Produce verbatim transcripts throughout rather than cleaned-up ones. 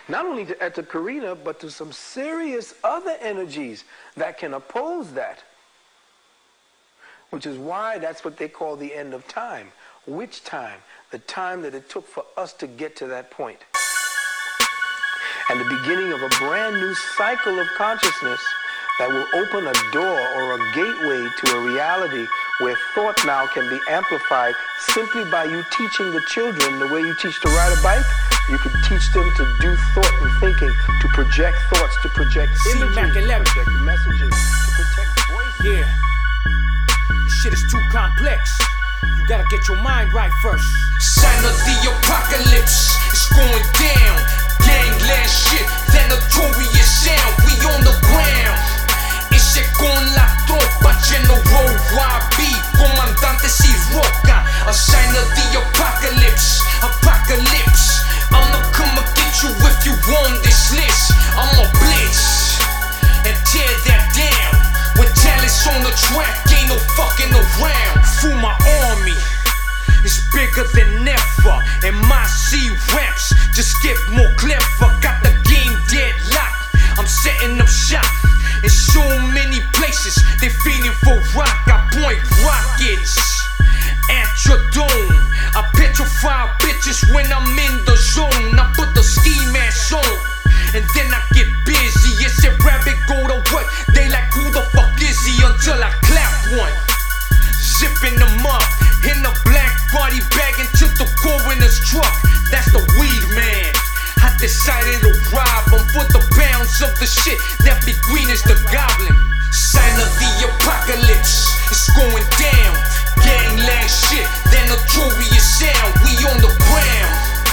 not only to Eta Carina, but to some serious other energies that can oppose that. Which is why that's what they call the end of time. Which time? The time that it took for us to get to that point. And the beginning of a brand new cycle of consciousness that will open a door or a gateway to a reality where thought now can be amplified simply by you teaching the children the way you teach to ride a bike. You could teach them to do thought and thinking, to project thoughts, to project images, to project messages, to protect voices. Yeah, this shit is too complex. You gotta get your mind right first. Sign of the apocalypse, it's going down. Gangland shit, the notorious sound. We on the ground. Ese con la tropa, General Y B, Comandante Siroca. A sign of the apocalypse, apocalypse. I'ma come and get you if you on this list. I'ma blitz and tear that down. When talent's on the track, ain't no fucking around. Fool my army, it's bigger than ever. And my C-raps just get more clever. Got the game deadlocked, I'm setting up shop in so many places, they feeling for rock. I point rockets at your dome. I petrify bitches when I'm in the zone. I put the ski mask on, and then I get busy. It's a rabbit go to work. They like, who the fuck is he? Until I clap one, zipping them up in a black body bag into the coroner's truck. That's the weed man. I decided to rob him for the pounds of the shit that be green as the goblin. Sign of the apocalypse, it's going down. Gangland shit, the notorious sound. We on the ground.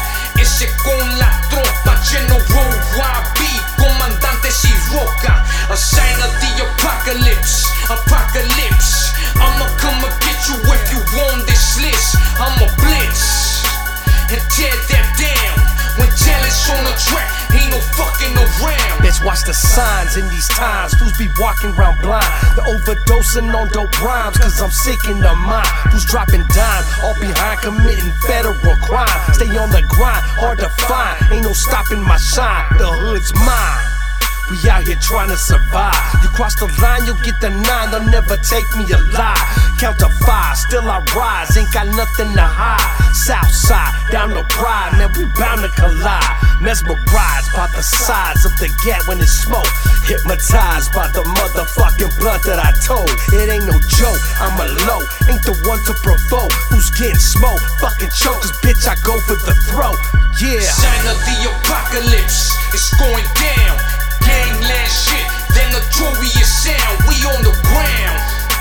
Ese con la tropa, General Y B, Comandante Siroca. A sign of the apocalypse, apocalypse. I'ma come and get you if you on this list. I'ma blitz and tear that down. When talent's on the track, ain't no fucking around. Bitch, watch the signs in these times. Fools be walking around blind. They're overdosing on dope rhymes, cause I'm sick in the mind. Who's dropping dimes, all behind committing federal crime. Stay on the grind, hard to find. Ain't no stopping my shine, the hood's mine. We out here trying to survive. You cross the line, you'll get the nine. They'll never take me alive. Count to five, still I rise. Ain't got nothing to hide. Southside, down the pride, man, we bound to collide. Mesmerized by the size of the gap when it's smoke. Hypnotized by the motherfucking blunt that I told. It ain't no joke, I'm a low. Ain't the one to provoke. Who's getting smoked? Fucking chokers, bitch, I go for the throat. Yeah. Sign of the apocalypse, it's going down. Gangland shit, the notorious sound. We on the ground.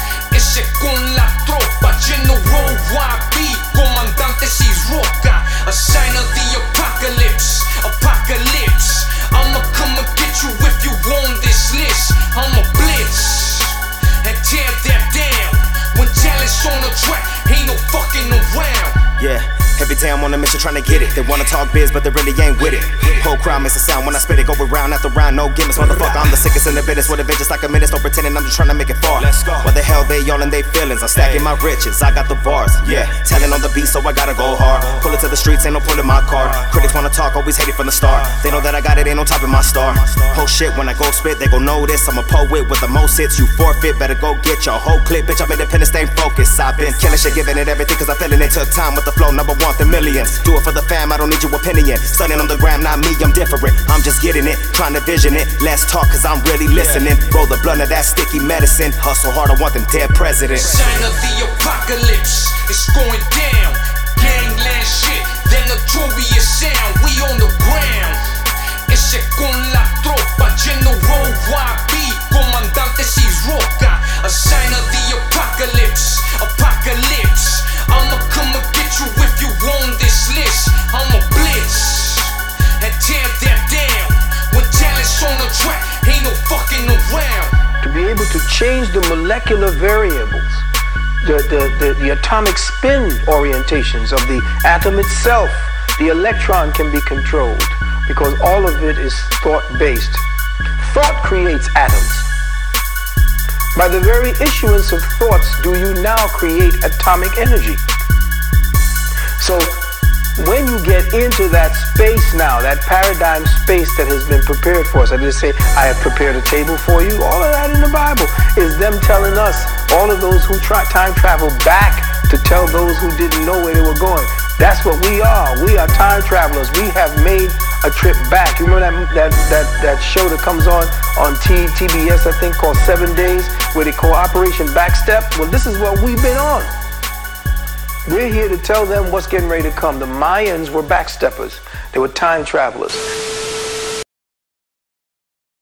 Ese con la tropa, General Y B, Comandante Siroca. A sign of the apocalypse, apocalypse. I'ma come and get you if you on this list. I'ma blitz and tear that down. When talent's on the track, ain't no fucking around. Yeah. Every day I'm on a mission trying to get it. They wanna talk biz, but they really ain't with it. Whole crowd miss a sound when I spit it. Go around after round, no gimmicks. Motherfucker, I'm the sickest in the business. With a bitch just like a minute. Don't pretending I'm just trying to make it far. Let's go. What the hell they all in they feelings? I'm stacking my riches. I got the bars. Yeah, telling on the beat, so I gotta go hard. Pull it to the streets, ain't no pulling my card. Critics wanna talk, always hate it from the start. They know that I got it, ain't no topping my star. Whole shit when I go spit, they gon' know this. I'm a poet with the most hits. You forfeit, better go get your whole clip. Bitch, I'm independent, staying focused. I've been killing shit, giving it everything, cause I'm feeling it. Took time with the flow, number one, the millions. Do it for the fam, I don't need your opinion. Stunning on the gram, not me, I'm different. I'm just getting it, trying to vision it. Less talk, cause I'm really listening. Roll the blunt of that sticky medicine. Hustle hard, I want them dead presidents. Sign of the apocalypse, it's going down. Gangland shit, the notorious sound. We on the ground. Ese con la tropa, General Y B, Comandante Siroca. A sign of the apocalypse, apocalypse. I'ma come and get you if you on this list. I'ma blitz and tear that down. When talent's on the track, ain't no fucking around. To be able to change the molecular variables, the, the, the, the atomic spin orientations of the atom itself, the electron can be controlled because all of it is thought-based. Thought creates atoms. By the very issuance of thoughts do you now create atomic energy. So when you get into that space now, that paradigm space that has been prepared for us, I just say, I have prepared a table for you. All of that in the Bible is them telling us, all of those who try time travel back to tell those who didn't know where they were going. That's what we are. We are time travelers. We have made a trip back. You remember that that that, that show that comes on on T, TBS, I think, called Seven Days, where they call Operation Backstep? Well, this is what we've been on. We're here to tell them what's getting ready to come. The Mayans were backsteppers. They were time travelers.